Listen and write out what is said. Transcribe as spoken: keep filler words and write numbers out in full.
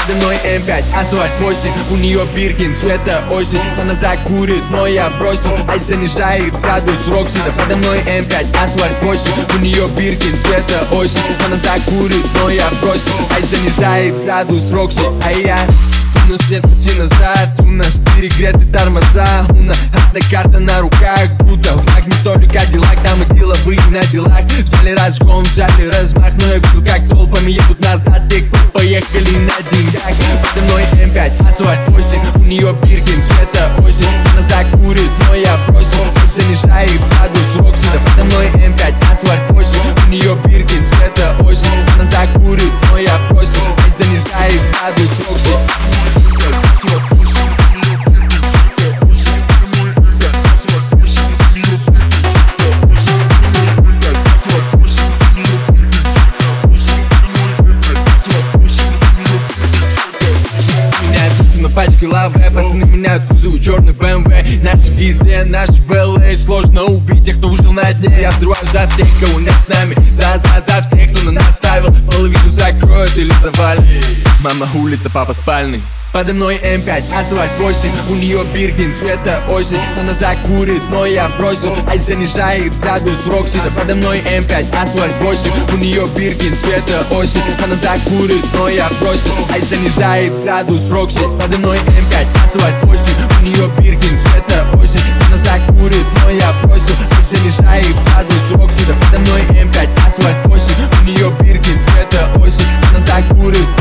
Подо мной эм пять, асфальт восемь, у нее Биркин, цвета осень. Она закурит, но я бросил, ай занижает градус Рокси. Да подо мной эм пять, асфальт восемь, у нее Биркин, цвета осень. Она закурит, но я бросил, ай занижает градус Рокси. А я... У нас нет пути назад, у нас перегреты тормоза. У нас одна карта на руках, будто в магнитоле Кадиллак. Там и деловые на делах, взяли разгон, взяли размах. Но я видел, как толпами едут назад, и поехали на деньгах. Подо мной эм пять, асфальт восемь, у нее Биркин, цвета осень. Она закурит, но я бросил, занижает градус Рокси. Да подо мной эм пять, асфальт восемь, у нее Биркин, цвета осень. Она закурит, но я бросил, занижает градус Рокси. Пачки лаве, пацаны меняют кузовы, черный бэ эм вэ. Наши везде, наши в эл эй. Сложно убить тех, кто выжил на дне. Я взрываю за всех, кого нет с нами. За, за, за всех, кто на нас ставил. Половину закроют или завалит. Мама улица, папа спальный. Подо мной эм пять, асфальт восемь, у нее Биркин, цвета осень. Она закурит, но я бросил, ай занижает градус Рокси. Да подо мной эм пять, асфальт восемь, у нее Биркин, цвета осень. Она закурит, но я бросил, ай занижает градус Рокси. Подо мной эм пять, асфальт восемь, у нее Биркин, цвета осень. Она закурит, но я бросил, ай занижает градус Рокси. Да подо мной эм пять, асфальт восемь, у нее Биркин, цвета осень. Она закурит,